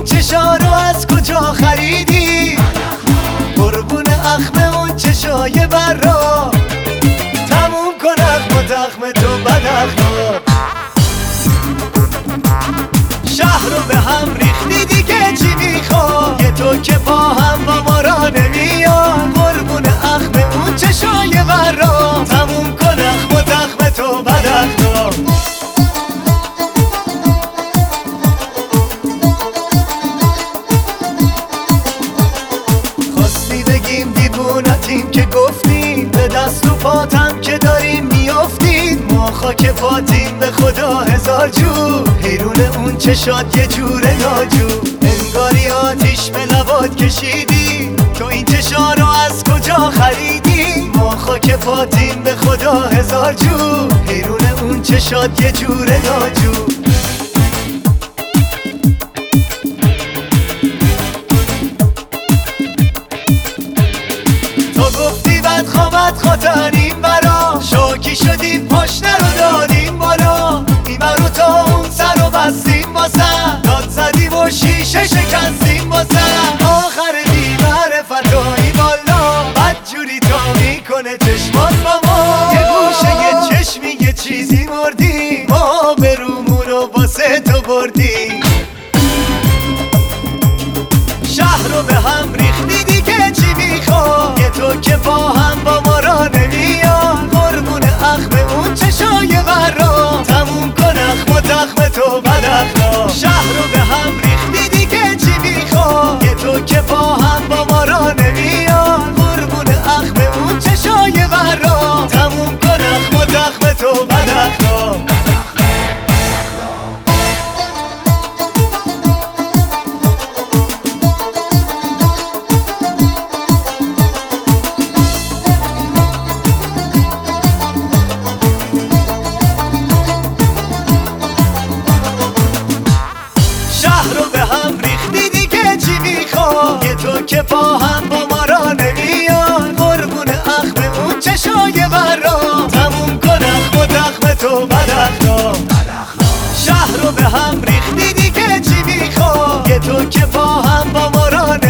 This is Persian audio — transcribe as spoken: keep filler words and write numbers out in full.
اون چشا رو از کجا خریدی؟ قربون اخم اون چشای برا، تموم کن اخم و تخم تو بد اخلاق. شهر رو به هم ریختی دیگه چی میخواد؟ یه تو که با هم با ما را نمیاد. قربون اخم اون چشای برا، تموم کن اخم و تخم تو بد اخلاق. دیوونتیم که گفتیم، به دست و پاتم که داریم میافتیم. ما خاک پاتیم به خدا هزار جور، حیرون اون چشات یه جور ناجور. انگاری آتیش به لبات کشیدی، تو این چشا رو از کجا خریدی؟ ما خاک پاتیم به خدا هزار جور، حیرون اون چشات یه جور ناجور. خوابت خاطرین برا، شاکی شدیم پشت رو دادیم بالا. این برو تا اون سر رو بستیم باسم، داد زدیم و شیشه شکستیم باسم. آخر دیوار فتایی بالا، بدجوری تا میکنه چشمات با ما. یه گوشه یه چشمی یه چیزی مردیم، ما به رومون رو واسه تو بردیم. شهر رو به هم ریختی دیگه چی میخواد؟ یه تو که با هم با ما را نمیاد. قربون اخم اون چشای برا، تموم کن اخم و تخم تو بد اخلاق. شهر رو به هم ریختی دیگه چی میخواد؟ یه تو که با هم با ما را نمیاد. قربون اخم اون چشای برا، تموم کن اخم و تخم تو بد اخلاق. تو که با هم با ما را نمیاد. قربون اخم اون چشای برا، تموم کن اخم و تخم تو بد اخلاق. شهر رو به هم ریختی دیگه چی میخواد؟ یه تو که با هم با ما را